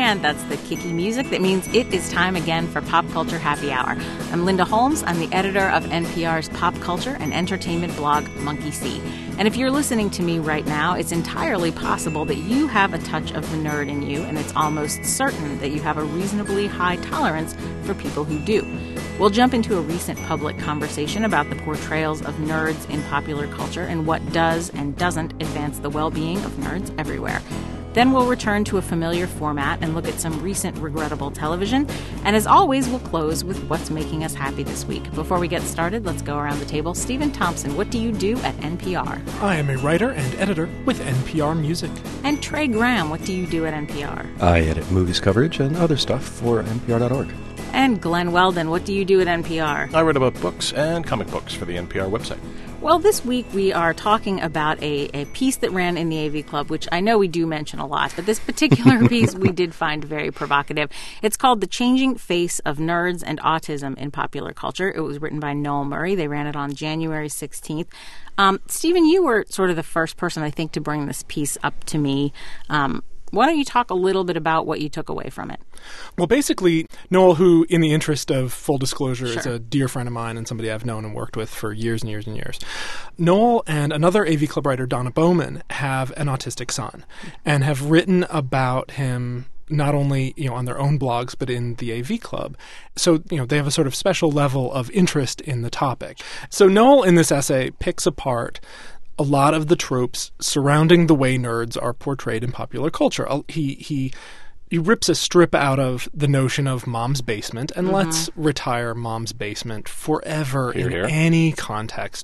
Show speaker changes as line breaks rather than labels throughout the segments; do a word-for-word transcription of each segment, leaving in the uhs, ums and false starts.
And that's the kicky music that means it is time again for Pop Culture Happy Hour. I'm Linda Holmes. I'm the editor of N P R's pop culture and entertainment blog, Monkey See. And if you're listening to me right now, it's entirely possible that you have a touch of the nerd in you, and it's almost certain that you have a reasonably high tolerance for people who do. We'll jump into a recent public conversation about the portrayals of nerds in popular culture and what does and doesn't advance the well-being of nerds everywhere. Then we'll return to a familiar format and look at some recent regrettable television. And as always, we'll close with what's making us happy this week. Before we get started, let's go around the table. Stephen Thompson, what do you do at N P R?
I am a writer and editor with N P R Music.
And Trey Graham, what do you do at N P R?
I edit movies coverage and other stuff for N P R dot org.
And Glenn Weldon, what do you do at N P R?
I write about books and comic books for the N P R website.
Well, this week we are talking about a, a piece that ran in the A V Club, which I know we do mention a lot, but this particular piece we did find very provocative. It's called The Changing Face of Nerds and Autism in Popular Culture. It was written by Noel Murray. They ran it on January sixteenth. Um, Stephen, you were sort of the first person, I think, to bring this piece up to me. Um, Why don't you talk a little bit about what you took away from it?
Well, basically, Noel, who, in the interest of full disclosure,
sure.
is a dear friend of mine and somebody I've known and worked with for years and years and years. Noel and another A V Club writer, Donna Bowman, have an autistic son and have written about him not only, you know, on their own blogs, but in the A V Club. So, you know, they have a sort of special level of interest in the topic. So Noel, in this essay, picks apart a lot of the tropes surrounding the way nerds are portrayed in popular culture. He he he rips a strip out of the notion of mom's basement and mm-hmm. let's retire mom's basement forever
Here,
in
here.
any context.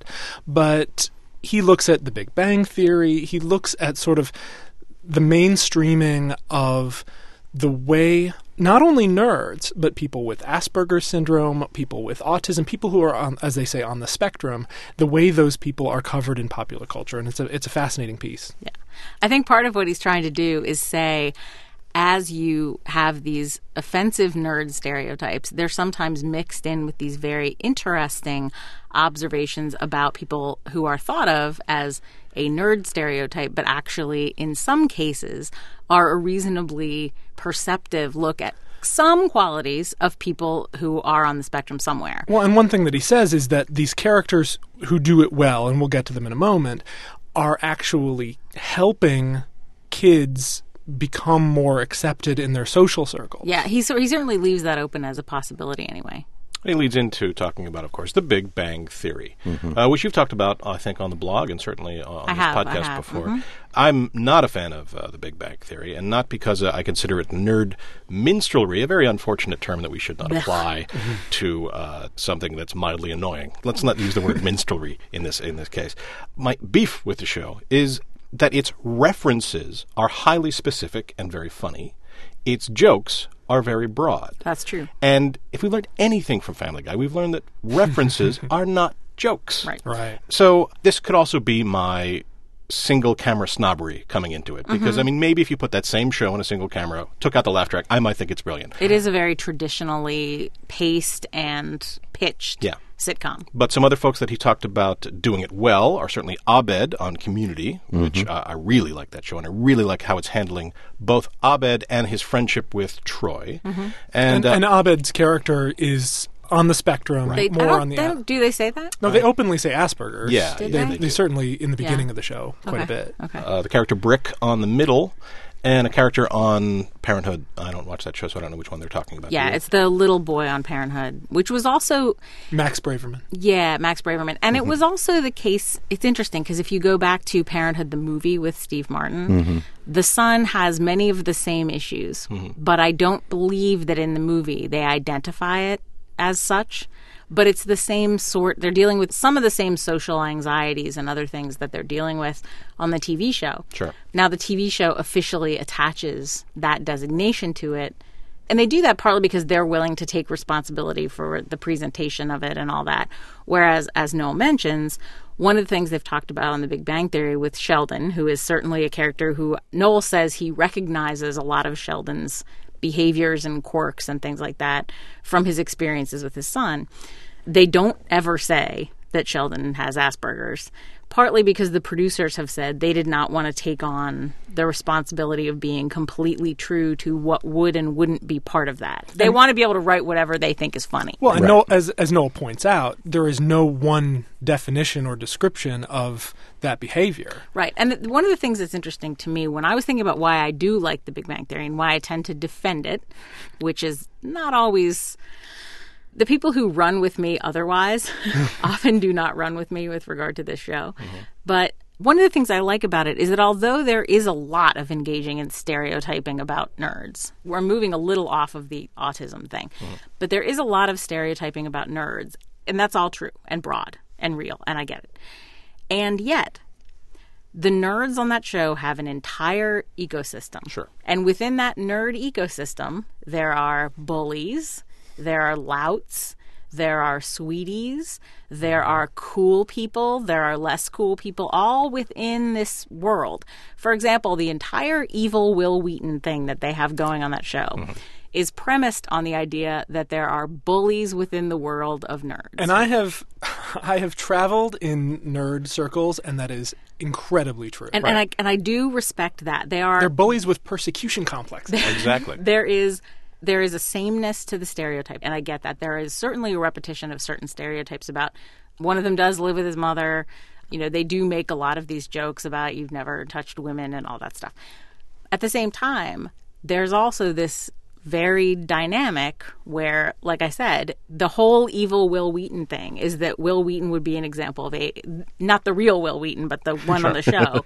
But he looks at the Big Bang Theory. He looks at sort of the mainstreaming of the way not only nerds, but people with Asperger's syndrome, people with autism, people who are, on, as they say, on the spectrum, the way those people are covered in popular culture. And it's a it's a fascinating piece.
Yeah. I think part of what he's trying to do is say, as you have these offensive nerd stereotypes, they're sometimes mixed in with these very interesting observations about people who are thought of as a nerd stereotype, but actually, in some cases, are a reasonably perceptive look at some qualities of people who are on the spectrum somewhere.
Well, and one thing that he says is that these characters who do it well, and we'll get to them in a moment, are actually helping kids become more accepted in their social circles.
Yeah, he, so he certainly leaves that open as a possibility anyway.
He leads into talking about, of course, the Big Bang Theory,
Mm-hmm.
uh, which you've talked about, I think, on the blog and certainly uh, on
I
this
have, I
podcast
have.
before.
Mm-hmm.
I'm not a fan of uh, the Big Bang Theory, and not because uh, I consider it nerd minstrelry, a very unfortunate term that we should not apply to uh, something that's mildly annoying. Let's not use the word minstrelry in this in this case. My beef with the show is that its references are highly specific and very funny. Its jokes are very broad.
That's true.
And if we learned anything from Family Guy, we've learned that references are not jokes.
Right.
Right.
So this could also be my single camera snobbery coming into it. Because,
Mm-hmm.
I mean, maybe if you put that same show in a single camera, took out the laugh track, I might think it's brilliant.
It is a very traditionally paced and pitched
Yeah.
sitcom.
But some other folks that he talked about doing it well are certainly Abed on Community, which uh, I really like that show, and I really like how it's handling both Abed and his friendship with Troy.
Mm-hmm.
And,
And,
uh,
and Abed's character is on the spectrum,
They, I
more
don't,
on the...
they don't- do they say that?
No, they openly say Asperger's.
Yeah,
Did
they,
they?
they certainly, in the beginning
Yeah.
of the show, quite a
Okay.
bit.
Okay.
uh, the character Brick on the middle, and a character on Parenthood. I don't watch that show, so I don't know which one they're talking about.
Yeah,
Do you?
it's the little boy on Parenthood, which was also,
Max Braverman.
yeah, Max Braverman. And it was also the case, it's interesting, because if you go back to Parenthood, the movie with Steve Martin, the son has many of the same issues, but I don't believe that in the movie they identify it as such. But it's the same sort. They're dealing with some of the same social anxieties and other things that they're dealing with on the T V show.
Sure.
Now, the T V show officially attaches that designation to it. And they do that partly because they're willing to take responsibility for the presentation of it and all that. Whereas, as Noel mentions, one of the things they've talked about on The Big Bang Theory with Sheldon, who is certainly a character who Noel says he recognizes a lot of Sheldon's behaviors and quirks and things like that from his experiences with his son. They don't ever say that Sheldon has Asperger's, partly because the producers have said they did not want to take on the responsibility of being completely true to what would and wouldn't be part of that. They and, want to be able to write whatever they think is funny.
Well, and
right.
Noel, as, as Noel points out, there is no one definition or description of that behavior.
Right. And th- one of the things that's interesting to me when I was thinking about why I do like The Big Bang Theory and why I tend to defend it, which is not always... The people who run with me otherwise often do not run with me with regard to this show. Mm-hmm. But one of the things I like about it is that although there is a lot of engaging in stereotyping about nerds, we're moving a little off of the autism thing, mm-hmm. but there is a lot of stereotyping about nerds, and that's all true and broad and real, and I get it. And yet, the nerds on that show have an entire ecosystem.
Sure.
And within that nerd ecosystem, there are bullies, there are louts, there are sweeties, there are cool people, there are less cool people, all within this world. For example, the entire evil Will Wheaton thing that they have going on that show mm-hmm. is premised on the idea that there are bullies within the world of nerds.
And I have I have traveled in nerd circles, and that is incredibly true.
And,
right.
and, I, and I do respect that. They are
They're bullies with persecution complexes.
Exactly.
There is... There is a sameness to the stereotype, and I get that. There is certainly a repetition of certain stereotypes about one of them does live with his mother. You know, they do make a lot of these jokes about you've never touched women and all that stuff. At the same time, there's also this very dynamic where, like I said, the whole evil Will Wheaton thing is that Will Wheaton would be an example of a, not the real Will Wheaton, but the one on the show,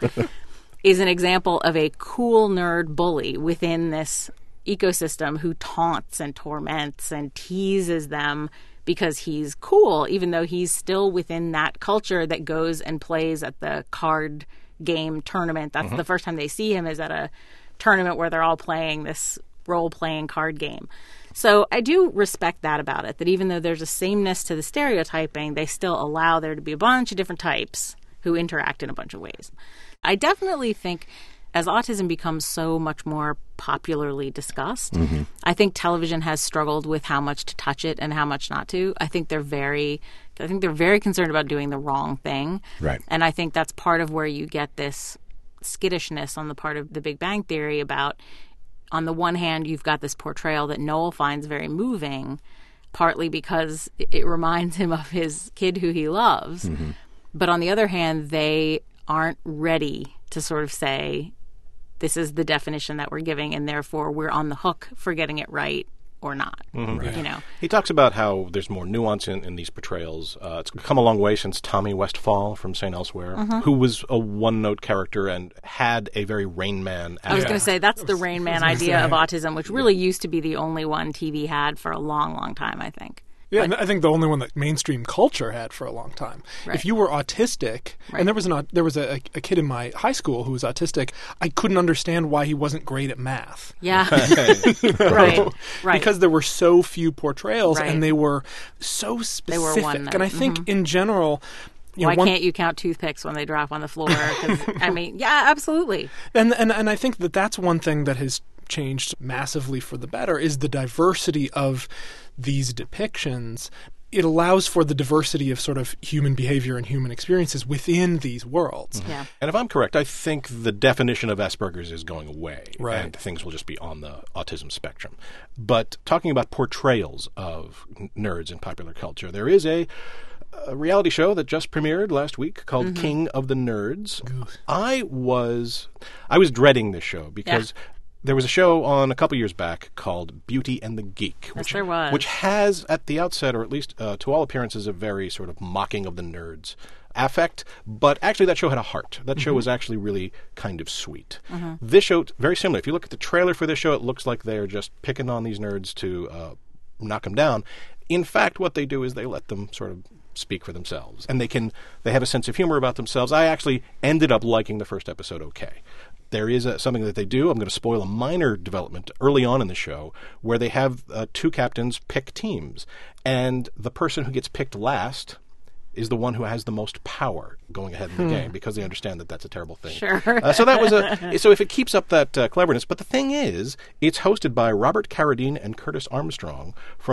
is an example of a cool nerd bully within this ecosystem who taunts and torments and teases them because he's cool, even though he's still within that culture that goes and plays at the card game tournament. That's mm-hmm. the first time they see him is at a tournament where they're all playing this role-playing card game. So I do respect that about it, that even though there's a sameness to the stereotyping, they still allow there to be a bunch of different types who interact in a bunch of ways. I definitely think as autism becomes so much more popularly discussed, mm-hmm. I think television has struggled with how much to touch it and how much not to. I think they're very, I think they're very concerned about doing the wrong thing.
Right.
And I think that's part of where you get this skittishness on the part of The Big Bang Theory about, on the one hand, you've got this portrayal that Noel finds very moving, partly because it reminds him of his kid who he loves. Mm-hmm. But on the other hand, they aren't ready to sort of say, this is the definition that we're giving, and therefore we're on the hook for getting it right or not. Mm-hmm. Right. You know,
he talks about how there's more nuance in, in these portrayals. Uh, it's come a long way since Tommy Westfall from Saint Elsewhere, mm-hmm. who was a one-note character and had a very Rain Man.
I was going to say that's the Rain Man idea say. of autism, which really yeah. used to be the only one T V had for a long, long time, I think.
Yeah,
but,
and I think the only one that mainstream culture had for a long time. Right. If you were autistic, right. and there was an there was a, a kid in my high school who was autistic, I couldn't understand why he wasn't great at math.
Yeah, you know? right, right.
Because there were so few portrayals,
right.
and they were so specific.
They were one
and I think
mm-hmm.
in general. You
Why
know, one,
can't you count toothpicks when they drop on the floor? 'Cause, I mean, yeah, absolutely.
And and and I think that that's one thing that has changed massively for the better is the diversity of these depictions. It allows for the diversity of sort of human behavior and human experiences within these worlds.
Mm-hmm. Yeah.
And if I'm correct, I think the definition of Asperger's is going away,
right.
and things will just be on the autism spectrum. But talking about portrayals of n- nerds in popular culture, there is a a reality show that just premiered last week called mm-hmm. King of the Nerds. Goose. I was I was dreading this show because yeah. there was a show on a couple years back called Beauty and the Geek,
yes,
which,
there was.
which has at the outset, or at least uh, to all appearances, a very sort of mocking of the nerds affect. But actually that show had a heart. That mm-hmm. show was actually really kind of sweet. Mm-hmm. This show, very similar. If you look at the trailer for this show, it looks like they're just picking on these nerds to uh, knock them down. In fact, what they do is they let them sort of speak for themselves, and they can they have a sense of humor about themselves. I actually ended up liking the first episode okay. There is a, something that they do. I'm going to spoil a minor development early on in the show where they have uh, two captains pick teams, and the person who gets picked last is the one who has the most power going ahead in the hmm. game, because they understand that that's a terrible thing.
Sure.
Uh, so that was a. So if it keeps up that uh, cleverness, but the thing is, it's hosted by Robert Carradine and Curtis Armstrong from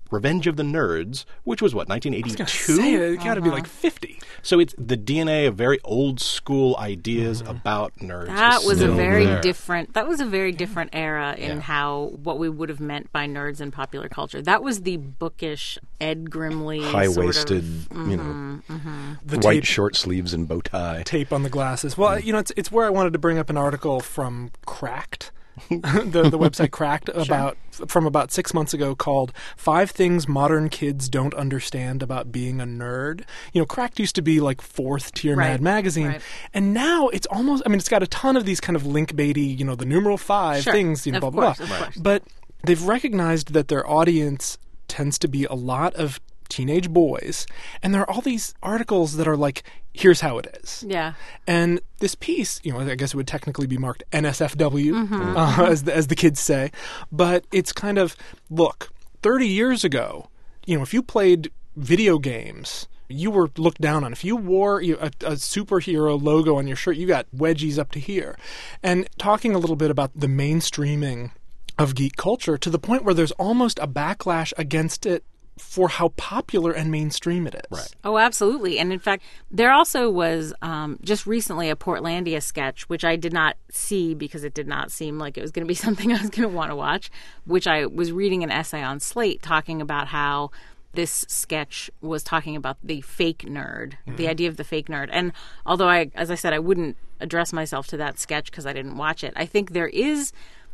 Revenge of the Nerds, which was, what, nineteen eighty-two?
I was gonna say, it got to be like fifty.
So it's the D N A of very old school ideas
Mm-hmm.
about nerds.
That
is
was a
still
very
there.
different. That was a very different era in
Yeah.
how what we would have meant by nerds in popular culture. That was the bookish Ed Grimley,
High-waisted,
sort of,
you know,
The
white
tape,
short sleeves and bow tie.
tape on the glasses. Well, you know, it's it's where I wanted to bring up an article from Cracked. the the website Cracked about from about six months ago called Five Things Modern Kids Don't Understand About Being a Nerd. You know, Cracked used to be like fourth tier
Right,
Mad Magazine,
right.
and now it's almost. I mean, it's got a ton of these kind of link baity, you know, the numeral five
Sure,
things, you know,
of
blah
course,
blah
of
blah.
course.
But they've recognized that their audience tends to be a lot of teenage boys, and there are all these articles that are like, here's how it is.
Yeah.
And this piece, you know, I guess it would technically be marked N S F W,
Mm-hmm.
uh, as, the, as the kids say. But it's kind of, look, thirty years ago, you know, if you played video games, you were looked down on. If you wore you know, a, a superhero logo on your shirt, you got wedgies up to here. And talking a little bit about the mainstreaming of geek culture to the point where there's almost a backlash against it for how popular and mainstream it is.
Right.
Oh, absolutely. And in fact, there also was um, just recently a Portlandia sketch, which I did not see because it did not seem like it was going to be something I was going to want to watch, which I was reading an essay on Slate talking about how this sketch was talking about the fake nerd, mm-hmm. the idea of the fake nerd. And although I, as I said, I wouldn't address myself to that sketch because I didn't watch it, I think there is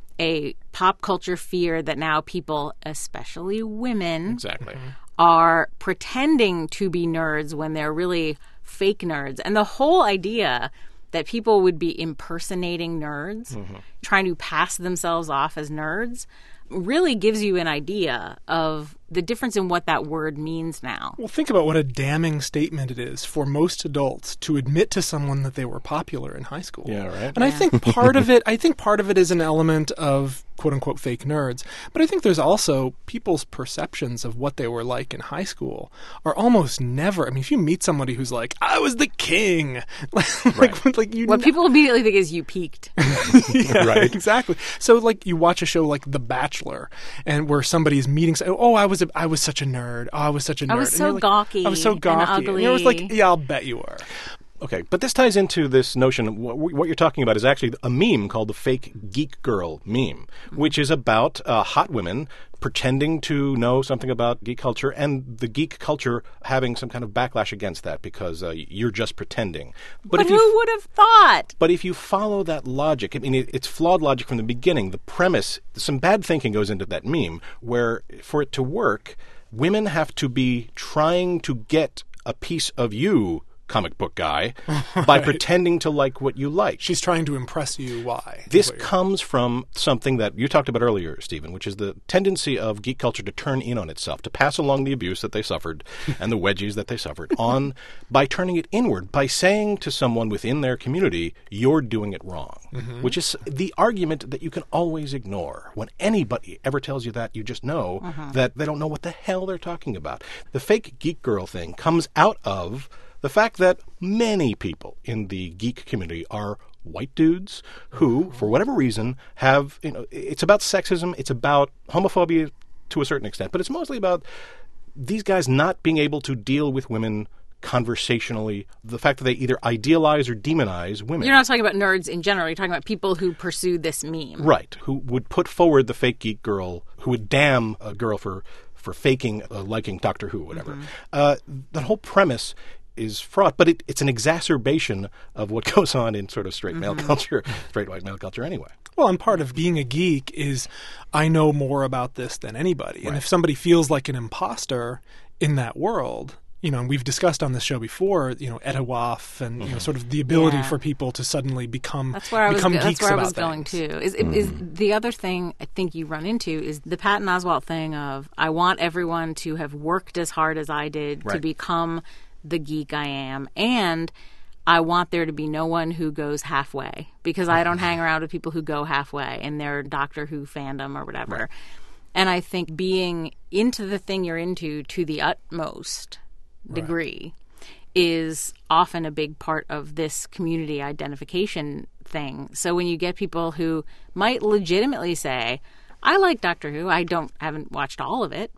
a pop culture fear that now people, especially women,
Exactly.
are pretending to be nerds when they're really fake nerds. And the whole idea that people would be impersonating nerds, mm-hmm. trying to pass themselves off as nerds, really gives you an idea of the difference in what that word means now.
Well, think about what a damning statement it is for most adults to admit to someone that they were popular in high school.
Yeah, right.
And I think part of it, I think part of it is an element of quote unquote fake nerds. But I think there's also people's perceptions of what they were like in high school are almost never. I mean, if you meet somebody who's like, I was the king, like,
Right.
like you,
What people immediately think is you peaked.
yeah,
Right.
exactly. So, like, you watch a show like The Bachelor, and where somebody is meeting, oh, I was, a, I was such a nerd. Oh, I was such a nerd.
I was
And
so
you're like,
gawky
I was so
and
gawky.
ugly.
you're always like, yeah, I'll bet you were.
Okay, but this ties into this notion. What, what you're talking about is actually a meme called the fake geek girl meme, which is about uh, hot women pretending to know something about geek culture and the geek culture having some kind of backlash against that because uh, you're just pretending.
But,
if
who
you,
would have thought?
But if you follow that logic, I mean, it, it's flawed logic from the beginning. The premise, some bad thinking goes into that meme where for it to work, women have to be trying to get a piece of you, comic book guy,
Right.
by pretending to like what you like.
She's trying to impress you. Why?
This
Is what you're-
comes from something that you talked about earlier, Stephen, which is the tendency of geek culture to turn in on itself, to pass along the abuse that they suffered and the wedgies that they suffered on by turning it inward, by saying to someone within their community, you're doing it wrong, mm-hmm. which is the argument that you can always ignore. When anybody ever tells you that, you just know uh-huh. that they don't know what the hell they're talking about. The fake geek girl thing comes out of the fact that many people in the geek community are white dudes who, for whatever reason, have, you know, it's about sexism, it's about homophobia to a certain extent, but it's mostly about these guys not being able to deal with women conversationally, the fact that they either idealize or demonize women.
You're not talking about nerds in general. You're talking about people who pursue this meme.
Right, who would put forward the fake geek girl, who would damn a girl for, for faking uh, liking Doctor Who, whatever. Mm-hmm. Uh, that whole premise is fraught, but it, it's an exacerbation of what goes on in sort of straight male mm-hmm. culture, straight white male culture anyway.
Well, and part of being a geek is I know more about this than anybody. Right. And if somebody feels like an imposter in that world, you know, and we've discussed on this show before, you know, Etowaf and, mm-hmm. you know, sort of the ability yeah. for people to suddenly become
that's where I
become
was,
geeks
that's where
about
I was going
things.
to. Is, mm-hmm. is the other thing I think you run into is the Patton Oswalt thing of I want everyone to have worked as hard as I did right. to become the geek I am, and I want there to be no one who goes halfway because I don't hang around with people who go halfway in their Doctor Who fandom or whatever. Right. And I think being into the thing you're into to the utmost degree right. is often a big part of this community identification thing. So when you get people who might legitimately say, I like Doctor Who, I don't haven't watched all of it, but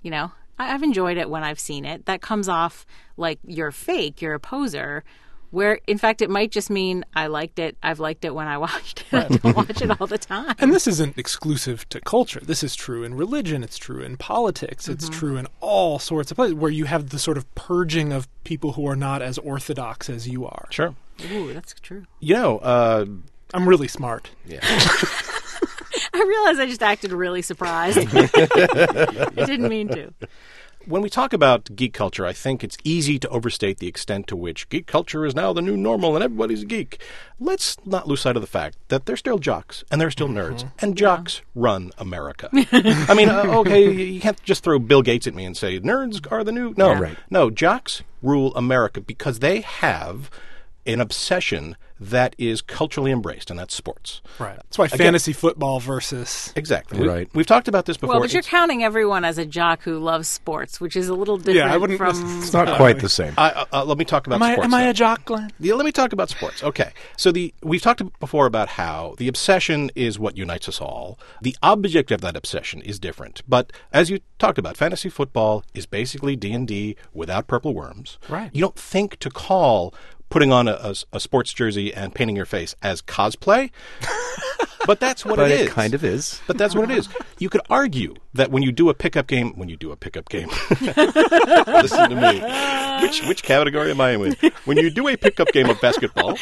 You know, I, I've enjoyed it when I've seen it. That comes off like you're fake, you're a poser. Where, in fact, it might just mean I liked it. I've liked it when I watched it. Right. I don't watch it all the time.
And this isn't exclusive to culture. This is true in religion. It's true in politics. It's mm-hmm. true in all sorts of places where you have the sort of purging of people who are not as orthodox as you are.
Sure.
Ooh, that's true.
You know, uh,
I'm really smart.
Yeah.
I realize I just acted really surprised. I didn't mean to.
When we talk about geek culture, I think it's easy to overstate the extent to which geek culture is now the new normal and everybody's a geek. Let's not lose sight of the fact that they're still jocks and they're still nerds, mm-hmm. and jocks yeah. run America. I mean, uh, okay, you can't just throw Bill Gates at me and say nerds are the new... No,
yeah. right.
no, jocks rule America because they have an obsession that is culturally embraced, and that's sports.
Right. That's why Again, fantasy football versus...
Exactly.
Right.
We, we've talked about this before.
Well, but you're it's, counting everyone as a jock who loves sports, which is a little different
yeah, I wouldn't,
from...
It's not quite the same.
Uh, uh, let me talk about
am
sports.
I, am I a jock, Glenn?
Yeah, let me talk about sports. Okay. So the we've talked before about how the obsession is what unites us all. The object of that obsession is different. But as you talked about, fantasy football is basically D and D without purple worms.
Right.
You don't think to call putting on a, a, a sports jersey and painting your face as cosplay, but that's what
but
it is.
It kind of is.
But that's what it is. You could argue that when you do a pickup game, when you do a pickup game, listen to me. Which which category am I in with? When you do a pickup game of basketball,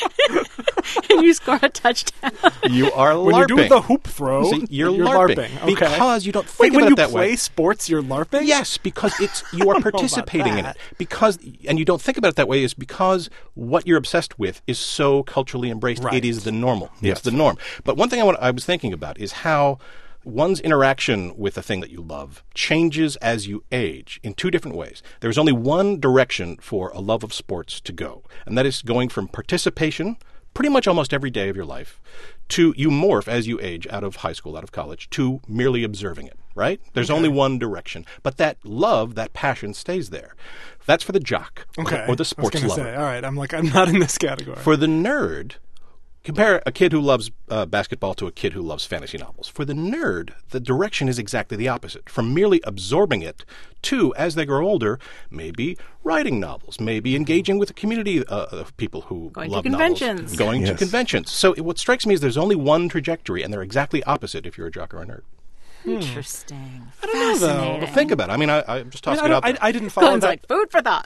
and you score a touchdown,
you are
when
LARPing.
When you do the hoop throw,
See, you're,
you're
LARPing,
LARPing. Okay.
Because you don't think
Wait,
about
when
it
you
that
play
way.
sports, you're LARPing?
Yes, because it's you are participating in it. Because and you don't think about it that way is because what you're obsessed with is so culturally embraced.
Right.
It is the normal.
Yes.
It's the norm. But one thing I, want, I was thinking about is how one's interaction with the thing that you love changes as you age in two different ways. There's only one direction for a love of sports to go, and that is going from participation pretty much almost every day of your life to you morph as you age out of high school, out of college, to merely observing it, right? There's okay. only one direction. But that love, that passion stays there. That's for the jock
okay.
or the sports
I was
lover.
Say, all right, I'm like, I'm not in this category.
For the nerd, compare a kid who loves uh, basketball to a kid who loves fantasy novels. For the nerd, the direction is exactly the opposite. From merely absorbing it to, as they grow older, maybe writing novels, maybe engaging with a community uh, of people who
going
love
to conventions.
novels. Going
yes.
to conventions. So it, what strikes me is there's only one trajectory, and they're exactly opposite if you're a jock or a nerd.
Interesting.
I don't know, though.
Well, think about it. I mean, I, I'm just tossing
I, mean, I,
it out there.
I, I didn't follow
Glenn's
that.
like, food for thought.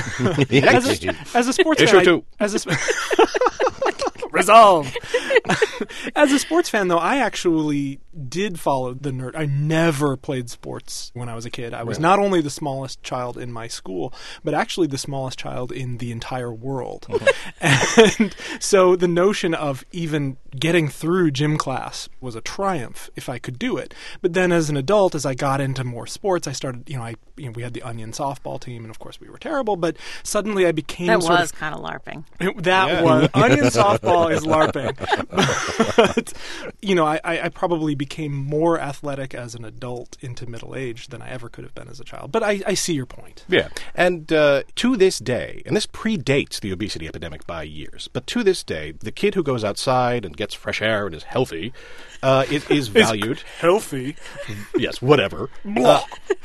as, a, as a sports
Issue
fan,
two.
I, as a sp- resolve. As a sports fan, though, I actually did follow the nerd. I never played sports when I was a kid. I was
Really?
not only the smallest child in my school, but actually the smallest child in the entire world. Mm-hmm. And so the notion of even getting through gym class was a triumph if I could do it. But then as an adult, as I got into more sports, I started, you know, I you know, we had the Onion softball team, and of course we were terrible, but suddenly I became
that
sort
was
of,
kind of LARPing.
It, that
Yeah.
was Onion softball is LARPing. But, you know, I, I probably became more athletic as an adult into middle age than I ever could have been as a child. But I, I see your point.
Yeah. And uh, to this day, and this predates the obesity epidemic by years, but to this day, the kid who goes outside and gets fresh air and is healthy uh, is, is valued.
Healthy.
Yes, whatever. uh,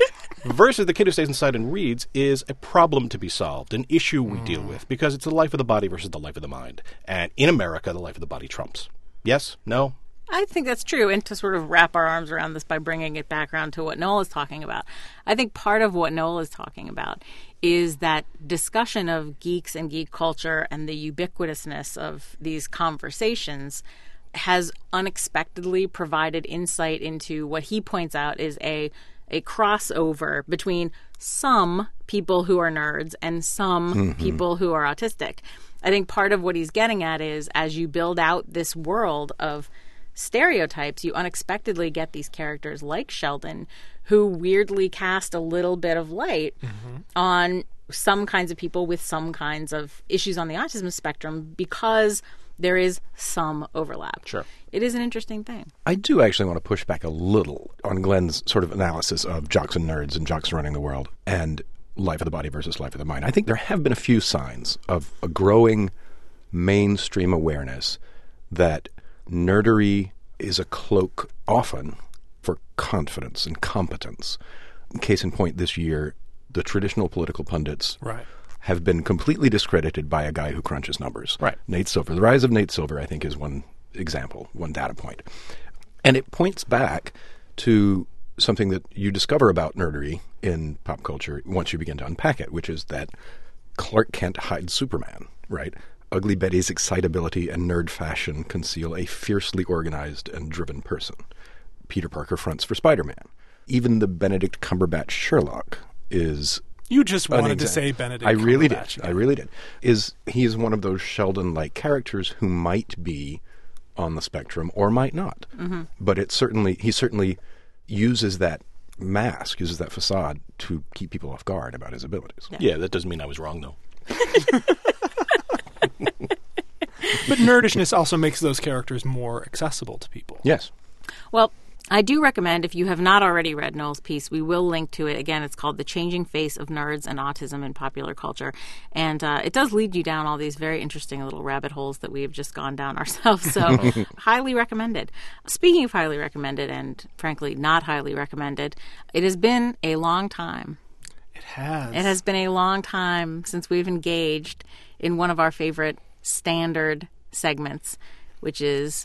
versus the kid who stays inside and reads is a problem to be solved, an issue we mm. deal with, because it's the life of the body versus the life of the mind. And in America, the life of the body trumps. Yes? No?
I think that's true. And to sort of wrap our arms around this by bringing it back around to what Noel is talking about, I think part of what Noel is talking about is that discussion of geeks and geek culture and the ubiquitousness of these conversations has unexpectedly provided insight into what he points out is a a crossover between some people who are nerds and some mm-hmm. people who are autistic. I think part of what he's getting at is as you build out this world of stereotypes, you unexpectedly get these characters like Sheldon who weirdly cast a little bit of light mm-hmm. on some kinds of people with some kinds of issues on the autism spectrum because there is some overlap.
Sure.
It is an interesting thing.
I do actually want to push back a little on Glenn's sort of analysis of jocks and nerds and jocks running the world and life of the body versus life of the mind. I think there have been a few signs of a growing mainstream awareness that nerdery is a cloak often for confidence and competence. case in point this year, the traditional political pundits
Right.
have been completely discredited by a guy who crunches numbers.
Right.
Nate Silver. The rise of Nate Silver, I think, is one example, one data point. And it points back to something that you discover about nerdery in pop culture once you begin to unpack it, which is that Clark Kent hides Superman, right? Ugly Betty's excitability and nerd fashion conceal a fiercely organized and driven person. Peter Parker fronts for Spider-Man. Even the Benedict Cumberbatch Sherlock is...
You just
an
wanted to
example.
say Benedict
I really
Cumberbatch
did.
again.
I really did. Is he's one of those Sheldon-like characters who might be on the spectrum or might not. Mm-hmm. But it certainly he certainly uses that mask, uses that facade to keep people off guard about his abilities.
Yeah.
Yeah, that doesn't mean I was wrong, though.
But nerdishness also makes those characters more accessible to people.
Yes.
Well, I do recommend, if you have not already read Noel's piece, we will link to it. Again, it's called The Changing Face of Nerds and Autism in Popular Culture. And uh, it does lead you down all these very interesting little rabbit holes that we have just gone down ourselves. So highly recommended. Speaking of highly recommended and, frankly, not highly recommended, it has been a long time.
It has.
It has been a long time since we've engaged in one of our favorite standard segments, which is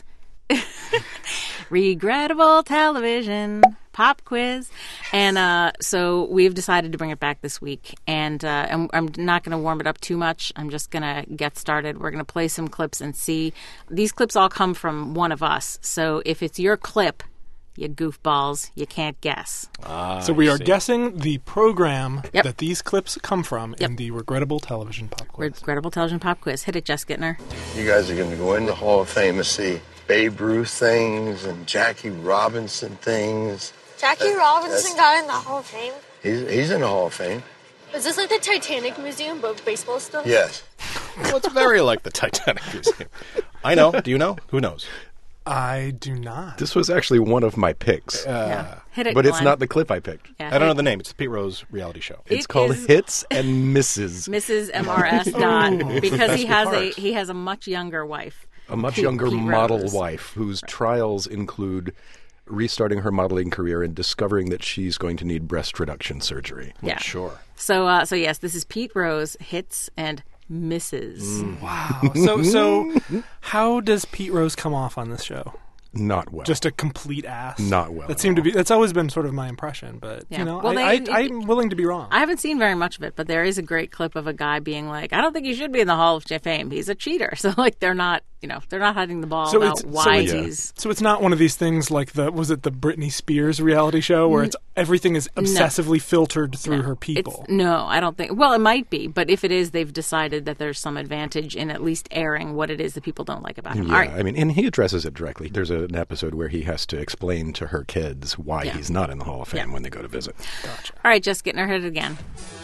Regrettable Television Pop Quiz. And uh, so we've decided to bring it back this week. And, uh, and I'm not going to warm it up too much. I'm just going to get started. We're going to play some clips and see. These clips all come from one of us. So if it's your clip, you goofballs, you can't guess.
Ah,
So we
I
are
see.
guessing the program
Yep.
that these clips come from
Yep.
in the Regrettable Television Pop Quiz.
Regrettable Television Pop Quiz. Hit it, Jess Gittner.
You guys are going to go in the Hall of Fame and see Babe Ruth things and Jackie Robinson things.
Jackie
That-
Robinson
that's-
got in the Hall of Fame.
He's, he's in the Hall of Fame.
Is this like the Titanic Museum, but baseball stuff?
Yes.
Well, it's very like the Titanic Museum. I know. Do you know? Who knows?
I do not.
This was actually one of my picks.
Yeah. Hit it,
but it's
Glenn.
not the clip I picked.
Yeah,
I don't know
hit
the name. It's the Pete Rose reality show.
It's
It
called
is-
Hits and Misses.
Missus M R S dot because he
best
has a
part.
he has a much younger wife.
A much
Pete-
younger
Pete
model
Rose.
wife whose trials include restarting her modeling career and discovering that she's going to need breast reduction surgery.
Yeah.
Sure.
So uh, so yes, this is Pete Rose hits and misses.
Wow. So, so how does Pete Rose come off on this show?
Not well.
Just a complete ass.
Not well
That
at
seemed to
all.
be. That's always been sort of my impression, but
Yeah.
you know,
Well,
I,
they-
I, I'm willing to be wrong.
I haven't seen very much of it, but there is a great clip of a guy being like, "I don't think he should be in the Hall of Fame. He's a cheater." So like they're not, you know, they're not hiding the ball
So
about
it's-
why
so
it's-
he's.
So it's not one of these things like the was it the Britney Spears reality show where it's everything is obsessively filtered through her people.
It's, no, I don't think. Well, it might be, but if it is, they've decided that there's some advantage in at least airing what it is that people don't like about him.
Yeah,
All right.
I mean, and he addresses it directly. There's a, an episode where he has to explain to her kids why
Yeah.
he's not in the Hall of Fame
Yeah.
when they go to visit.
All right, just getting her hit it again.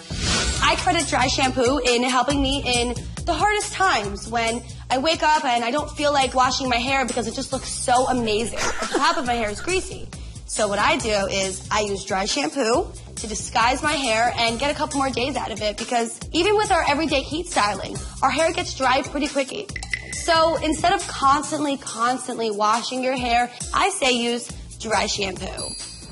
I credit dry shampoo in helping me in the hardest times when I wake up and I don't feel like washing my hair because it just looks so amazing. But the top of my hair is greasy. So what I do is I use dry shampoo to disguise my hair and get a couple more days out of it because even with our everyday heat styling, our hair gets dry pretty quickly. So instead of constantly, constantly washing your hair, I say use dry shampoo.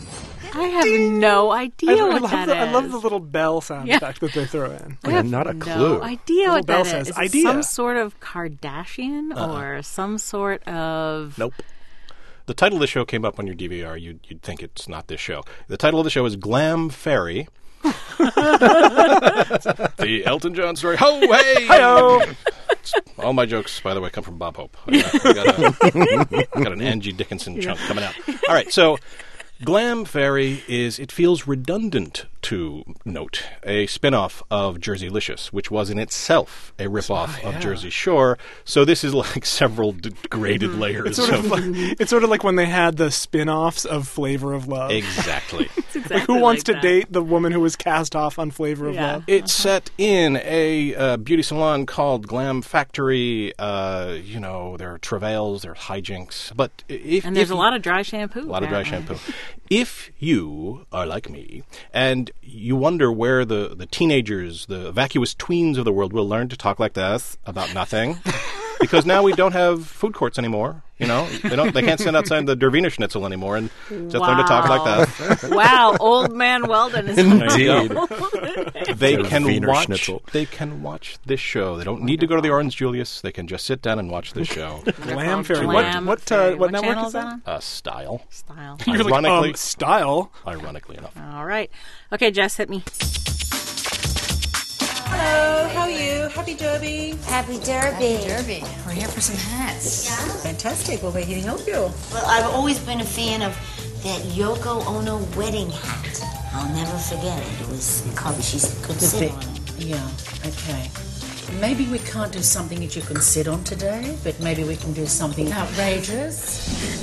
I have no idea
I, I
what
love
that
the,
is.
I love the little bell sound
Yeah.
effect that they throw in.
I have
not a
no
clue.
idea
Little
what
bell
that is.
says,
Is it
"Idea."
some sort of Kardashian or some sort of
Nope. The title of the show came up on your D V R. You'd, you'd think it's not this show. The title of the show is Glam Fairy. The Elton John story. Ho, hey!
Hi-yo!
All my jokes, by the way, come from Bob Hope. I got, I got, a, I got an Angie Dickinson chunk coming out. All right, so Glam Fairy is, it feels redundant to note, a spin-off of Jerseylicious, which was in itself a rip-off
Oh, yeah.
of Jersey Shore. So this is like several degraded layers
It's sort, of like, it's sort of like when they had the spin-offs of Flavor of Love.
Exactly.
exactly
Like, who wants
like
to
that.
date the woman who was cast off on Flavor of
Yeah.
Love?
It's set in a uh, beauty salon called Glam Factory. Uh, you know, there are travails, there are hijinks. But if
And there's
if
a lot of dry shampoo.
a lot of dry
apparently.
shampoo. If you are like me and you wonder where the, the teenagers, the vacuous tweens of the world will learn to talk like this about nothing, because now we don't have food courts anymore. You know, they don't. They can't stand outside the Der Wiener Schnitzel anymore and just
wow.
learn to talk like that.
Wow, old man Weldon is
Indeed.
They
Der
can
Wiener
watch.
Schnitzel.
They can watch this show. They don't need to go to the Orange Julius. They can just sit down and watch this show.
Glam Fairy.
Glam
What what
Fairy.
uh, what network
channel
is that?
on?
Uh, style,
Style.
You're like,
Ironically-
um, style.
ironically enough.
All right. Okay, Jess, hit me.
Hello, how are you? Happy Derby.
Happy Derby.
Derby. We're here for some hats. Yeah. Fantastic. Well, we're here to help you.
Well, I've always been a fan of that Yoko Ono wedding hat. I'll never forget it. It was covered. She could
The
sit
bit-
on it.
Yeah, okay. Maybe we can't do something that you can sit on today, but maybe we can do something outrageous.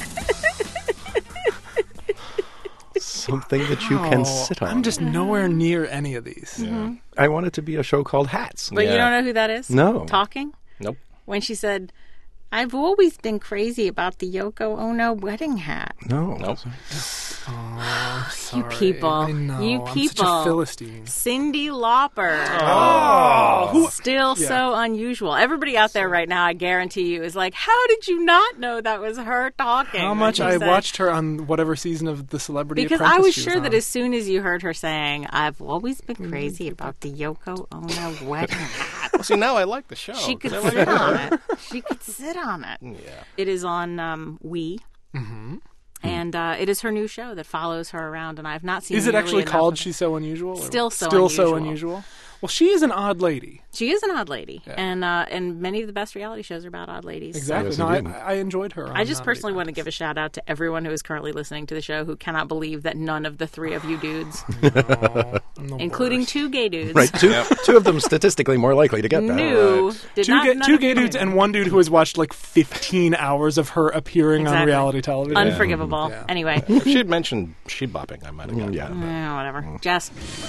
Something that you can
Oh,
sit on.
I'm just nowhere near any of these.
Mm-hmm.
I want it to be a show called Hats.
But you
Yeah.
don't know who that is?
No.
Talking?
Nope.
When she said, I've always been crazy about the Yoko Ono wedding hat.
No.
Nope.
Oh,
You
sorry.
people.
I know.
You
I'm
people.
such a Philistine.
Cyndi Lauper.
Oh,
Still
yeah.
so unusual. Everybody out there right now, I guarantee you, is like, how did you not know that was her talking?
How
when
much
she
I
said-
watched her on whatever season of The Celebrity
Because
Apprentice
I was
she
sure that
on.
as soon as you heard her saying, I've always been crazy about the Yoko Ono wedding hat.
Well, see, now I like the show.
She could
I like
sit
her.
on it. She could sit on it.
Yeah.
It is on um, Wii. Mm-hmm. And uh, it is her new show that follows her around, and I have not seen
Is it
nearly
actually
enough
called
of it.
She's So Unusual? or-
Still So
Still So
Unusual.
Unusual? Well, she is an odd lady.
She is an odd lady, and uh, and many of the best reality shows are about odd ladies.
Exactly.
Yes,
no, I,
indeed.
I enjoyed her.
I
on
just
Odd
personally
Lady
want to give a shout out to everyone who is currently listening to the show who cannot believe that none of the three of you dudes,
Apprentice. I'm the
including
worst.
two gay dudes,
Right, two, two of them statistically more likely to get that.
knew
Right.
did
Two,
not
gay,
none
two
of
gay
you
dudes
knew.
and one dude who has watched like fifteen hours of her appearing on
Exactly.
reality television.
Unforgivable.
Yeah.
Anyway,
If she had mentioned sheep bopping, I might have gotten
Yeah.
that.
eh, whatever. Jess,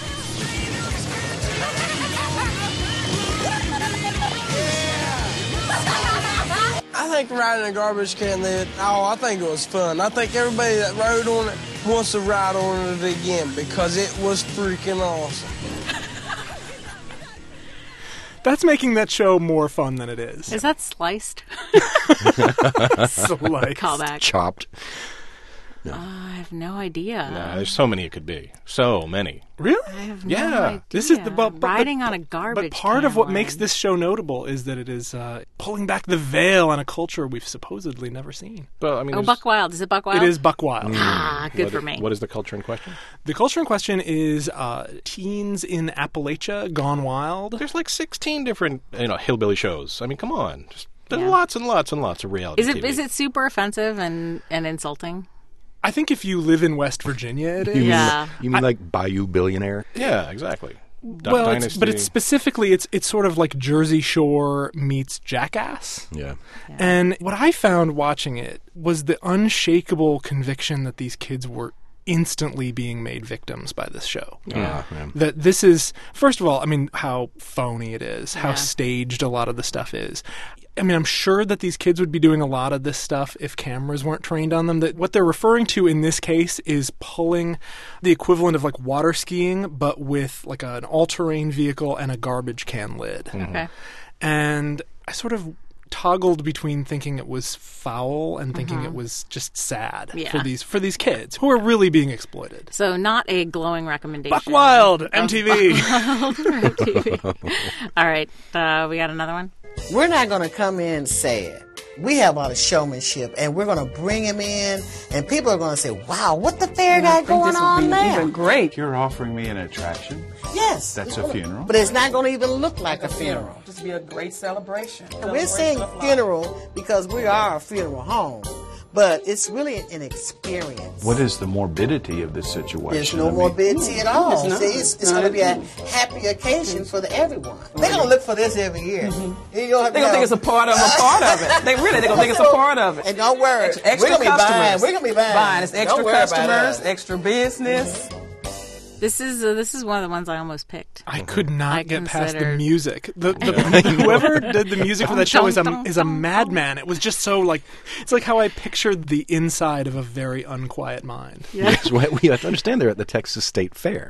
I think riding a garbage can there, oh, I think it was fun. I think everybody that rode on it wants to ride on it again because it was freaking awesome.
That's making that show more fun than it is.
is that sliced?
So, like,
Callback.
Chopped.
I have no idea.
Nah, there's so many it could be. So many.
really?
I have no
Yeah.
idea.
This is the but, but,
riding
but,
on a garbage.
But part
can,
of what
Len.
makes this show notable is that it is uh, pulling back the veil on a culture we've supposedly never seen.
But I mean,
Oh,
there's-
Buck Wild. Is it Buck Wild?
It is Buck Wild.
Ah, good
what-
for me.
What is the culture in question?
The culture in question is uh, teens in Appalachia gone wild.
There's like sixteen different, you know, hillbilly shows. I mean, come on. Just, there's
Yeah.
lots and lots and lots of reality
Is it
T V.
is it super offensive and, and insulting?
I think if you live in West Virginia, it is.
You mean,
Yeah.
you mean like Bayou Billionaire?
Yeah, exactly. Duck
Well, it's,
Dynasty.
but it's specifically it's it's sort of like Jersey Shore meets Jackass.
Yeah.
And what I found watching it was the unshakable conviction that these kids were instantly being made victims by this show.
Yeah. yeah.
That this is, first of all, I mean, how phony it is, how
Yeah.
staged a lot of the stuff is. I mean, I'm sure that these kids would be doing a lot of this stuff if cameras weren't trained on them. That what they're referring to in this case is pulling the equivalent of like water skiing, but with like an all-terrain vehicle and a garbage can lid.
Okay.
And I sort of toggled between thinking it was foul and thinking it was just sad
Yeah.
for these for these kids who are really being exploited.
So not a glowing recommendation.
Buck Wild, M T V.
M T V. All right. Uh, we got another one.
We're not going to come in sad. We have a lot of showmanship, and we're going to bring him in, and people are going to say, wow, what the fair got going on there?
great.
You're offering me an attraction.
Yes.
That's a funeral.
But it's not going to even look like a funeral.
Just be a great celebration.
And we're saying funeral because we are a funeral home, but it's really an experience.
What is the morbidity of this situation?
There's no
I mean,
morbidity at all.
It's not.
See, it's, it's going to be a happy occasion for the everyone. They're going to look for this every year. They're going
They're gonna think it's a part of a part of it. They really they're gonna think it's a part of it.
And don't worry,
Extra
we're gonna be
customers.
buying. We're gonna be buying.
Buying. It's extra
Don't worry about
customers,
us.
extra business.
This is uh, this is one of the ones I almost picked.
I could not
I
get past the
considered-
music. The, the, whoever did the music for that show is a is a madman. It was just so like it's like how I pictured the inside of a very unquiet mind.
Yes, well, we have to understand they're at the Texas State Fair.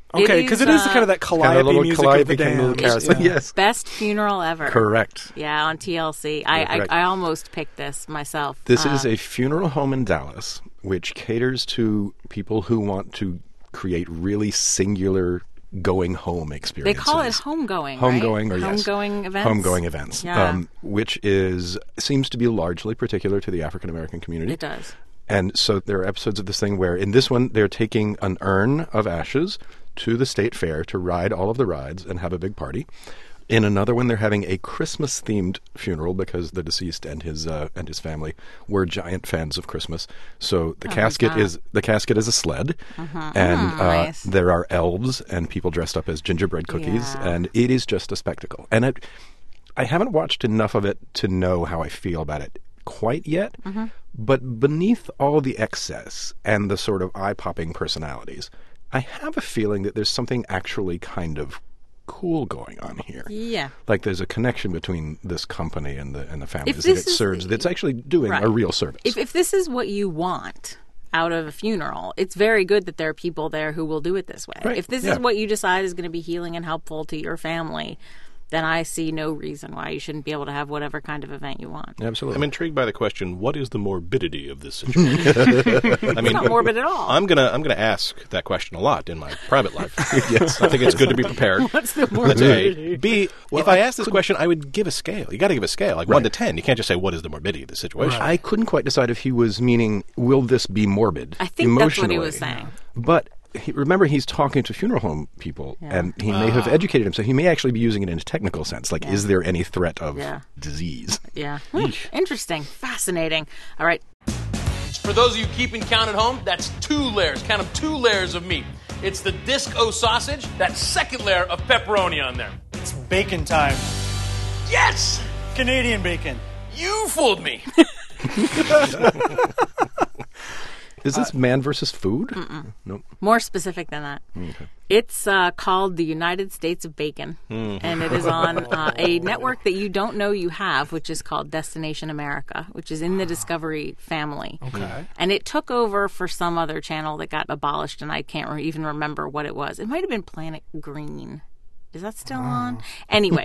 Okay, because it is,
uh,
kind of that
Kind of
calliope
little
music
calliope
of the
kind of little
dance.
carousel.
Yeah.
Yes.
Best funeral ever.
Correct.
Yeah, on T L C. I, I,
correct.
I almost picked this myself.
This
Uh,
is a funeral home in Dallas which caters to people who want to create really singular going home
They
experiences.
call it homegoing,
Homegoing,
right?
or yes.
Homegoing events?
Homegoing events.
Yeah.
Um, which is seems to be largely particular to the African American community.
It does.
And so there are episodes of this thing where in this one they're taking an urn of ashes to the state fair to ride all of the rides and have a big party. In another one, they're having a Christmas-themed funeral because the deceased and his uh, and his family were giant fans of Christmas. So the
Oh,
casket
God.
is the casket is a sled,
Mhm.
and
Mm,
uh,
nice.
there are elves and people dressed up as gingerbread cookies,
Yeah.
and it is just a spectacle. And it, I haven't watched enough of it to know how I feel about it quite yet.
Mm-hmm.
But beneath all the excess and the sort of eye-popping personalities, I have a feeling that there's something actually kind of cool going on here.
Yeah.
Like there's a connection between this company and the and the families that
this
it
is-
serves that's actually doing
Right.
a real service.
If, if this is what you want out of a funeral, it's very good that there are people there who will do it this way.
Right,
If this
yeah.
is what you decide is going to be healing and helpful to your family, then I see no reason why you shouldn't be able to have whatever kind of event you want.
Absolutely.
I'm intrigued by the question, what is the morbidity of this situation? I mean,
not morbid at all.
I'm gonna I'm gonna ask that question a lot in my private life. Yes, I think it's good to be prepared.
What's the
That's
morbidity?
A. B, if I ask this question, I would give a scale. You got to give a scale, like one to ten. You can't just say what is the morbidity of the situation.
I couldn't quite decide if he was meaning, will this be morbid
I think that's what he
emotionally?
was saying.
But he, remember, he's talking to funeral home people,
Yeah.
and he may have educated him, so he may actually be using it in a technical sense. Like,
Yeah.
is there any threat of
Yeah.
disease?
Yeah. Hmm. Interesting. Fascinating. All right.
For those of you keeping count at home, that's two layers. Count them, two layers of meat. It's the disc-o sausage, that second layer of pepperoni on there.
It's bacon time.
Yes!
Canadian bacon.
You fooled me.
Is this man versus food?
Mm-mm.
Nope.
More specific than that.
Okay.
It's uh, called the United States of Bacon,
Mm.
and it is on uh, a network that you don't know you have, which is called Destination America, which is in the Discovery family.
Okay.
And it took over for some other channel that got abolished, and I can't re- even remember what it was. It might have been Planet Green. Is that still on? Anyway.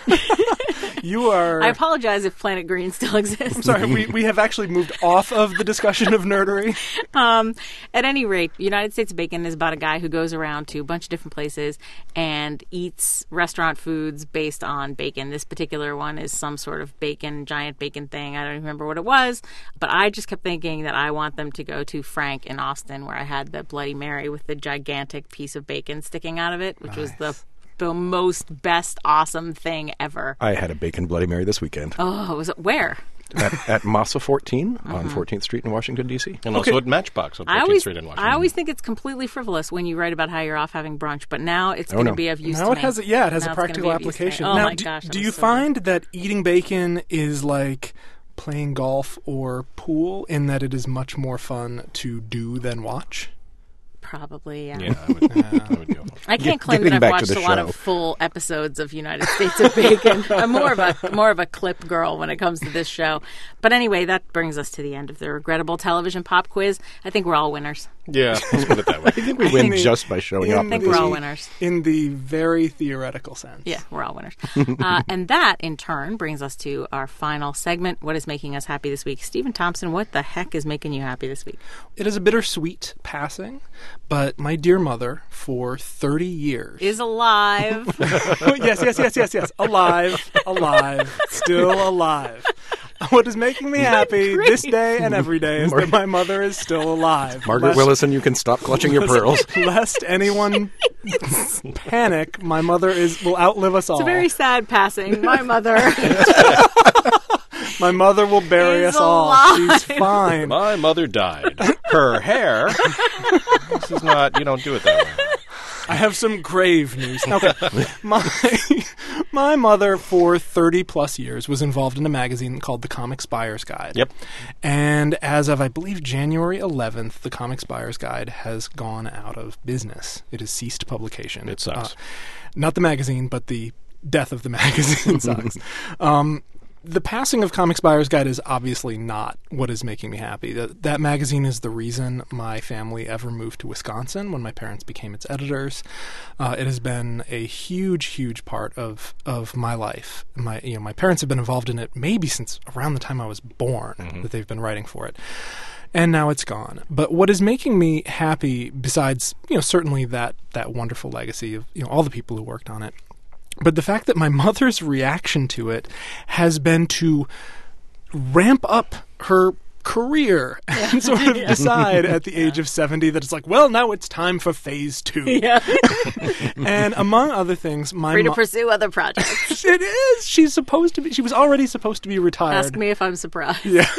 You are...
I apologize if Planet Green still exists.
I'm sorry, we, we have actually moved off of the discussion of nerdery.
Um, at any rate, United States Bacon is about a guy who goes around to a bunch of different places and eats restaurant foods based on bacon. This particular one is some sort of bacon, giant bacon thing. I don't even remember what it was, but I just kept thinking that I want them to go to Frank in Austin, where I had the Bloody Mary with the gigantic piece of bacon sticking out of it, which was the the most best awesome thing ever.
I had a bacon Bloody Mary this weekend.
Oh, was it where?
at, at Massa fourteen on
Mhm.
fourteenth Street in Washington, D C.
And also at Matchbox on
I
fourteenth
always,
Street in Washington.
I always think it's completely frivolous when you write about how you're off having brunch, but now it's
Oh,
going to
no.
be of use
Now
to
it
me.
has a, yeah, it has
Now
a
it's gonna
practical
be of use to me.
application.
Oh
now,
my
do,
gosh, that
do
was
you
so
find that eating bacon is like playing golf or pool in that it is much more fun to do than watch?
Probably, yeah.
Yeah, I would, I would go.
I can't
Get-
claim
getting
that I've
back to
watched
the
a lot
show.
of full episodes of United States of Bacon. I'm more of a more of a clip girl when it comes to this show. But anyway, that brings us to the end of the regrettable television pop quiz. I think we're all winners.
Yeah, let's put it that way.
I think we win just by showing up.
I think
at
we're
this.
all winners.
In the very theoretical sense.
Yeah, we're all winners. uh, and that, in turn, brings us to our final segment, What is Making Us Happy This Week? Stephen Thompson, what the heck is making you happy this week?
It is a bittersweet passing, but my dear mother, for thirty years...
Is alive.
yes, yes, yes, yes, yes. Alive, alive, still alive. What is making me happy this day and every day is that my mother is still alive.
Margaret
Lest-
Willison, you can stop clutching your pearls.
Lest anyone panic, my mother is will outlive us all.
It's a very sad passing. My mother.
My mother will bury
Is
us all.
alive.
She's fine.
My mother died. Her hair. This is not. You don't do it that way.
I have some grave news. Okay. my my mother for thirty plus years was involved in a magazine called The Comics Buyer's Guide.
Yep.
And as of I believe January eleventh, The Comics Buyer's Guide has gone out of business. It has ceased publication.
It sucks.
Uh, not the magazine, but the death of the magazine sucks. Um The passing of Comics Buyer's Guide is obviously not what is making me happy. That, that magazine is the reason my family ever moved to Wisconsin when my parents became its editors. Uh, it has been a huge, huge part of, of my life. My you know my parents have been involved in it maybe since around the time I was born, mm-hmm. that they've been writing for it. And now it's gone. But what is making me happy, besides you know certainly that that wonderful legacy of you know all the people who worked on it, but the fact that my mother's reaction to it has been to ramp up her career and
Yeah.
sort of
Yeah.
decide at the age of seventy that it's like, well, now it's time for phase two.
Yeah.
And among other things, my
Free to
mo-
pursue other projects.
It is. She's supposed to be. She was already supposed to be retired.
Ask me if I'm surprised.
Yeah.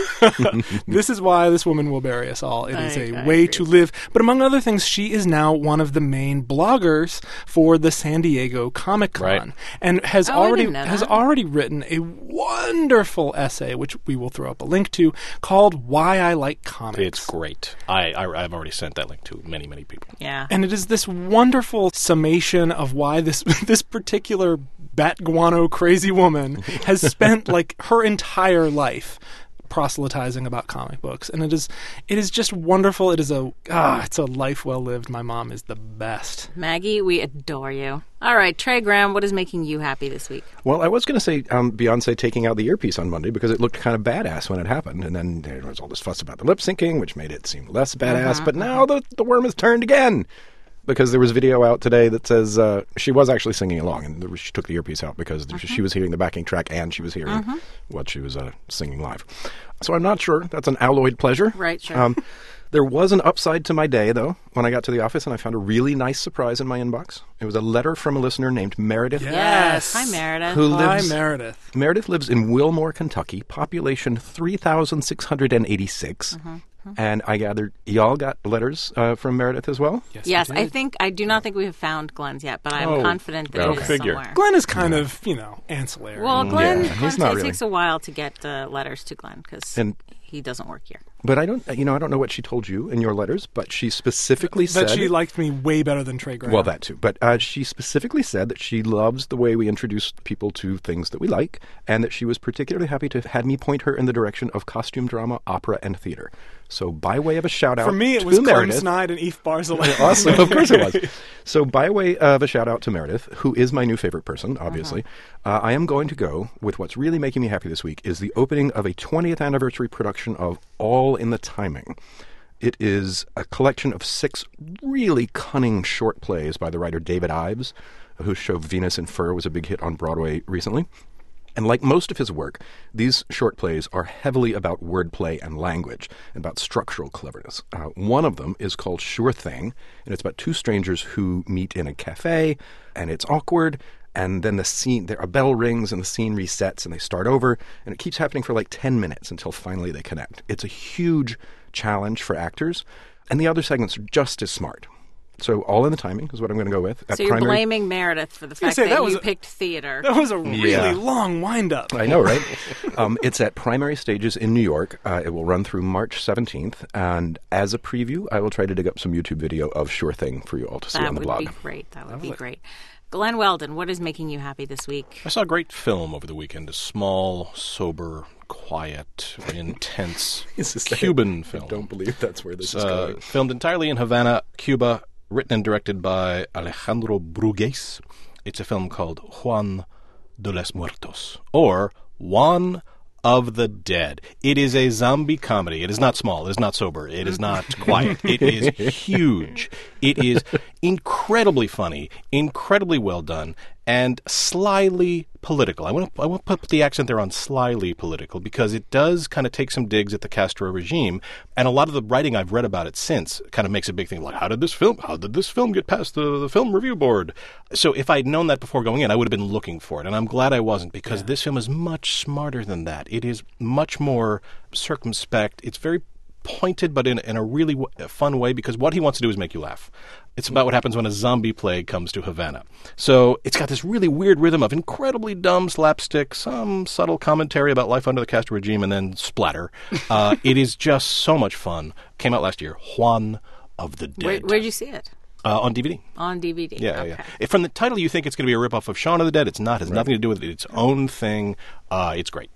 This is why this woman will bury us all. It is
I-
a
I
way
agree.
to live. But among other things, she is now one of the main bloggers for the San Diego Comic Con,
Right.
and has
Oh, I
already
didn't know
has
that.
already written a wonderful essay, which we will throw up a link to, called "Why I Like Comics."
It's great. I, I I've already sent that link to many many people.
Yeah.
And it is this wonderful summation of why this this particular bat guano crazy woman has spent like her entire life proselytizing about comic books, and it is it is just wonderful. It is a ah, it's a life well lived. My mom is the best.
Maggie, we adore you. All right, Trey Graham, what is making you happy this week?
Well, I was going to say um, Beyonce taking out the earpiece on Monday because it looked kind of badass when it happened. And then there was all this fuss about the lip syncing, which made it seem less badass.
Uh-huh,
but now the, the worm has turned again because there was video out today that says uh, she was actually singing along. And there was, she took the earpiece out because
Uh-huh.
she was hearing the backing track and she was hearing
Uh-huh.
what she was uh, singing live. So I'm not sure. That's an alloyed pleasure.
Right, sure.
Um, there was an upside to my day, though, when I got to the office and I found a really nice surprise in my inbox. It was a letter from a listener named Meredith.
Yes. Hi, Meredith.
Who lives,
Hi, Meredith.
Meredith lives in Wilmore, Kentucky, population three thousand six hundred eighty-six.
Mm-hmm.
And I gathered y'all got letters uh, from Meredith as well?
Yes, I think I do not think we have found Glenn's yet, but I'm
Oh,
confident that
go
it is
figure.
somewhere.
Glenn is kind of you know ancillary.
Well, Glenn,
Yeah,
Glenn
he's not
it
really.
takes a while to get uh, letters to Glenn because
And-
he doesn't work here.
But I don't, you know, I don't know what she told you in your letters, but she specifically
that
said
she liked me way better than Trey Graham.
Well, that too. But uh, she specifically said that she loves the way we introduce people to things that we like, and that she was particularly happy to have had me point her in the direction of costume drama, opera, and theater. So, by way of a shout out
For me, it
to
was Clem
Meredith,
Snide and Eve Barzilay.
Awesome, of course it was. So, by way of a shout out to Meredith, who is my new favorite person, obviously, uh, I am going to go with what's really making me happy this week is the opening of a twentieth anniversary production of All in the Timing. It is a collection of six really cunning short plays by the writer David Ives, whose show Venus in Fur was a big hit on Broadway recently. And like most of his work, these short plays are heavily about wordplay and language, and about structural cleverness. Uh, one of them is called Sure Thing, and it's about two strangers who meet in a cafe, and it's awkward, and then the scene, there, a bell rings, and the scene resets, and they start over, and it keeps happening for like ten minutes until finally they connect. It's a huge challenge for actors, and the other segments are just as smart. So All in the Timing is what I'm going to go with. At
So you're
primary-
blaming Meredith for the
gonna
fact
say,
that,
that was
you
a-
picked theater.
That was a really
Yeah.
long wind-up.
I know, right? um, it's at Primary Stages in New York. Uh, it will run through March seventeenth. And as a preview, I will try to dig up some YouTube video of Sure Thing for you all to see
that
on the
would
blog.
be great. That would be great. Glenn Weldon, what is making you happy this week?
I saw a great film over the weekend, a small, sober, quiet, intense
This is the-
Cuban
I
film.
don't believe that's where this
It's,
is
uh,
going.
filmed entirely in Havana, Cuba, written and directed by Alejandro Brugués. It's a film called Juan de los Muertos, or Juan of the Dead. It is a zombie comedy. It is not small. It is not sober. It is not quiet. It is huge. It is incredibly funny, incredibly well done, and slyly political. I want to I want to put the accent there on slyly political because it does kind of take some digs at the Castro regime, and a lot of the writing I've read about it since kind of makes a big thing like, how did this film how did this film get past the, the film review board? So if I'd known that before going in, I would have been looking for it, and I'm glad I wasn't because this film is much smarter than that. It is much more circumspect. It's very pointed, but in, in a really w- fun way, because what he wants to do is make you laugh. It's about what happens when a zombie plague comes to Havana. So it's got this really weird rhythm of incredibly dumb slapstick, some subtle commentary about life under the Castro regime, and then splatter. Uh, it is just so much fun. Came out last year. Juan of the Dead.
Where, where'd you see it?
Uh, on D V D.
On D V D.
Yeah,
okay.
yeah. If from the title you think it's going to be a ripoff of Shaun of the Dead. It's not. It has nothing to do with it. It's its own thing. Uh, it's great.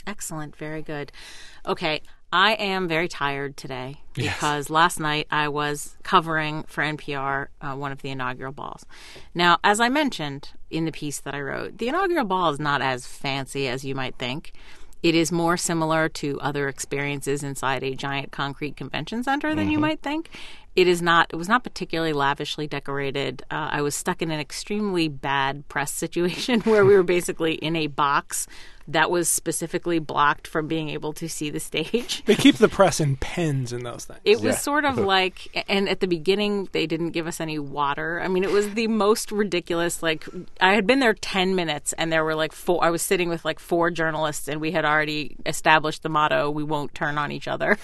Excellent. Very good. Okay. I am very tired today because
yes.
last night I was covering for N P R uh, one of the inaugural balls. Now, as I mentioned in the piece that I wrote, the inaugural ball is not as fancy as you might think. It is more similar to other experiences inside a giant concrete convention center than mm-hmm. you might think. It is not. It was not particularly lavishly decorated. Uh, I was stuck in an extremely bad press situation where we were basically in a box that was specifically blocked from being able to see the stage.
They keep the press in pens and those things.
It was yeah. sort of like, and at the beginning, they didn't give us any water. I mean, it was the most ridiculous. Like, I had been there ten minutes, and there were like four, I was sitting with like four journalists, and we had already established the motto, we won't turn on each other.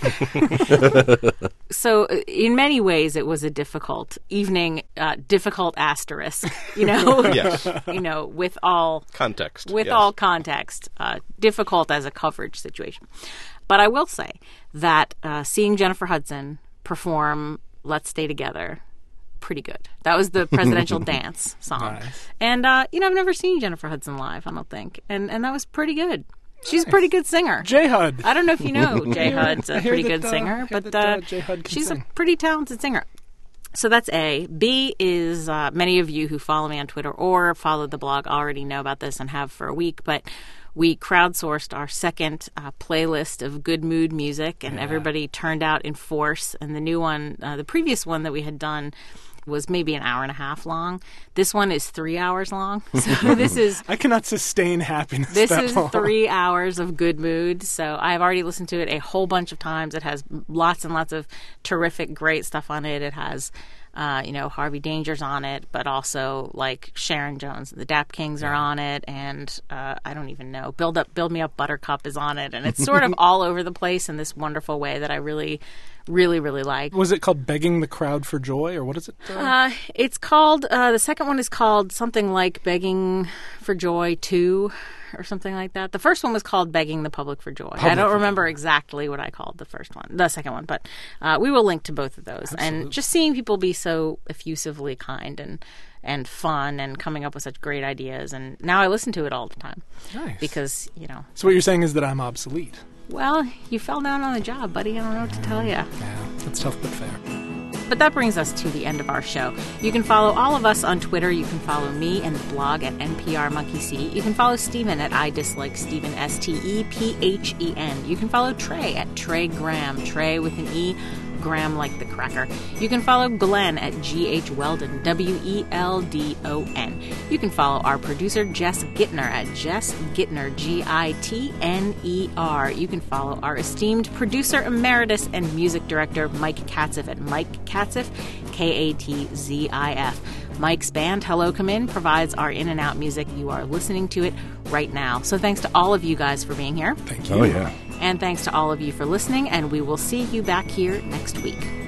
So, in many ways, it was a difficult evening, uh, difficult asterisk, you know?
Yes.
You know, with all
context.
With
yes.
all context. Uh, difficult as a coverage situation. But I will say that uh, seeing Jennifer Hudson perform Let's Stay Together, pretty good. That was the presidential dance song.
Nice.
And, uh, you know, I've never seen Jennifer Hudson live, I don't think. And and that was pretty good. She's
Nice.
a pretty good singer.
J Hud.
I don't know if you know J Hud's a
I hear
pretty
that,
good
uh,
singer,
I hear
but
that, uh,
uh,
J Hud can
she's
sing.
a pretty talented singer. So that's A. B is uh, many of you who follow me on Twitter or follow the blog already know about this and have for a week, but we crowdsourced our second uh, playlist of good mood music, and yeah. everybody turned out in force. And the new one, uh, the previous one that we had done was maybe an hour and a half long. This one is three hours long. So this is...
I cannot sustain happiness
This
that
is
long.
three hours of good mood. So I've already listened to it a whole bunch of times. It has lots and lots of terrific, great stuff on it. It has... Uh, you know, Harvey Danger's on it, but also like Sharon Jones and the Dap Kings are on it, and uh, I don't even know. Build up, Build Me Up Buttercup is on it, and it's sort of all over the place in this wonderful way that I really, really, really like.
Was it called Begging the Crowd for Joy, or what is it? Uh?
Uh, it's called, uh, the second one is called something like Begging for Joy two, or something like that. The first one was called Begging the Public for Joy.
Public
I don't
for
remember
joy.
exactly what I called the first one, the second one, but uh, we will link to both of those.
Absolutely.
And just seeing people be so effusively kind and and fun and coming up with such great ideas. And now I listen to it all the time.
Nice.
Because, you know.
So what you're saying is that I'm obsolete.
Well, you fell down on the job, buddy. I don't know what to tell you.
Yeah, that's tough but fair.
But that brings us to the end of our show. You can follow all of us on Twitter. You can follow me and the blog at N P R Monkey See. You can follow Stephen at I Dislike Stephen, S T E P H E N. You can follow Trey at Trey Graham, Trey with an E, Graham like the cracker. You can follow Glenn at G H Weldon, W E L D O N. You can follow our producer Jess Gittner at Jess Gittner, G I T N E R. You can follow our esteemed producer emeritus and music director Mike Katzif at Mike Katzif, K A T Z I F. Mike's band, Hello Come In, provides our in and out music. You are listening to it right now. So thanks to all of you guys for being here.
Thank you.
Oh, yeah.
And thanks to all of you for listening, and we will see you back here next week.